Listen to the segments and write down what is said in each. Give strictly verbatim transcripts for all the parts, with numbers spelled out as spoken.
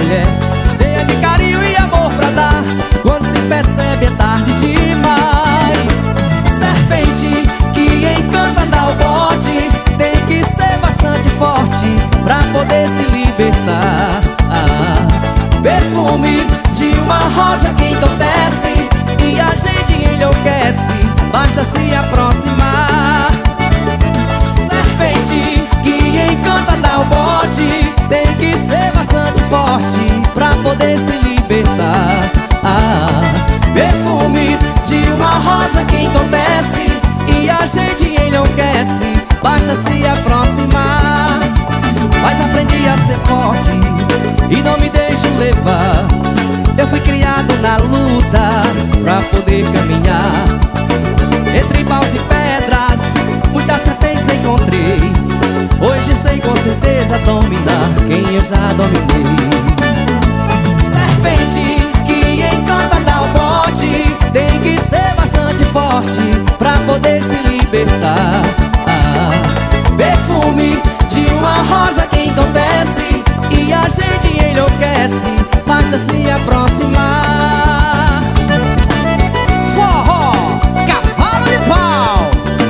mulher, cheia de carinho e amor pra dar. Quando se percebe é tarde demais. Serpente que encanta dá o bote, tem que ser bastante forte pra poder se libertar. Ah, perfume de uma rosa que entorpece e a gente enlouquece, basta se aproximar. Serpente que encanta dá o bote, tem que ser bastante forte pra poder se libertar. Ah, perfume de uma rosa que entorpece e a gente enlouquece, basta se aproximar. Mas aprendi a ser forte e não me deixo levar. Eu fui criado na luta pra poder caminhar. Entre paus e pedras, muitas serpentes encontrei. Hoje sei com certeza dominar quem eu já dominei. Serpente que encanta dá o bote, tem que ser bastante forte pra poder se libertar. Ah, perfume de uma rosa que entorpece e a gente enlouquece, basta se aproximar. Forró, cavalo de pau.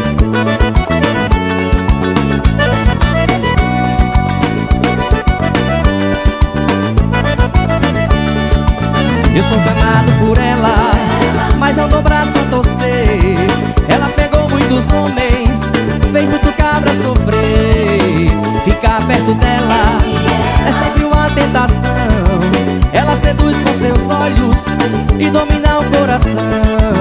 Eu sou danado por ela, mas não dou braço a torcer. Ela pegou muitos homens, fez muito cabra sofrer. Ficar perto dela é sempre uma tentação. Ela seduz com seus olhos e domina o coração.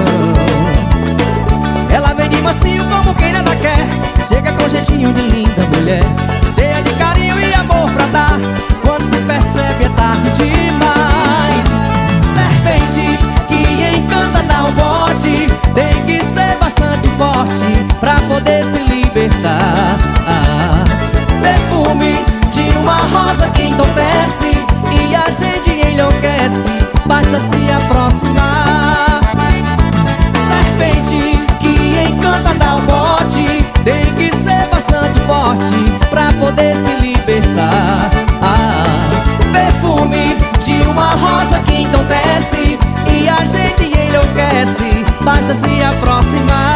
Ela vem de mansinho como quem nada quer, chega com jeitinho de linda mulher, cheia de carinho e amor pra dar. Quando se percebe é tarde demais. Serpente que encanta dá um bote, tem que ser bastante forte pra poder se libertar. Ah, perfume de uma rosa que entorpece e a gente enlouquece, basta se aproximar. Serpente que encanta dá um bote, tem que ser bastante forte pra poder se libertar. Ah, perfume de uma rosa que entorpece e a gente enlouquece, basta se aproximar.